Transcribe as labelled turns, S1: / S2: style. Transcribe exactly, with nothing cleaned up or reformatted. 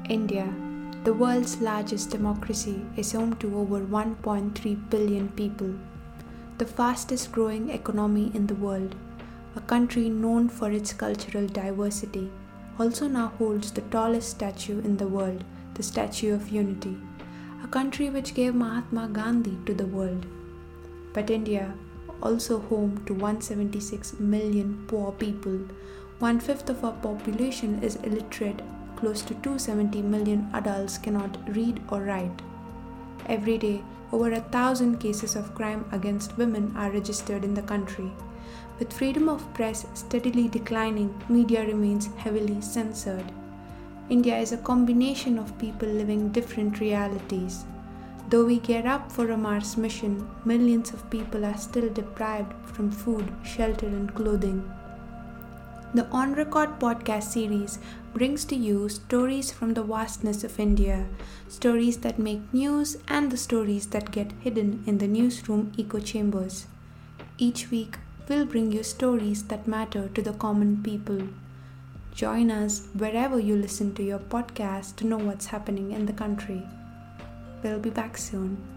S1: India, the world's largest democracy, is home to over one point three billion people. The fastest growing economy in the world, a country known for its cultural diversity, also now holds the tallest statue in the world, the Statue of Unity, a country which gave Mahatma Gandhi to the world. But India, also home to one hundred seventy-six million poor people, one-fifth of our population is illiterate, close to two hundred seventy million adults cannot read or write. Every day, over a thousand cases of crime against women are registered in the country. With freedom of press steadily declining, media remains heavily censored. India is a combination of people living different realities. Though we gear up for a Mars mission, millions of people are still deprived from food, shelter, and clothing. The On Record podcast series brings to you stories from the vastness of India, stories that make news and the stories that get hidden in the newsroom echo chambers. Each week, we'll bring you stories that matter to the common people. Join us wherever you listen to your podcast to know what's happening in the country. We'll be back soon.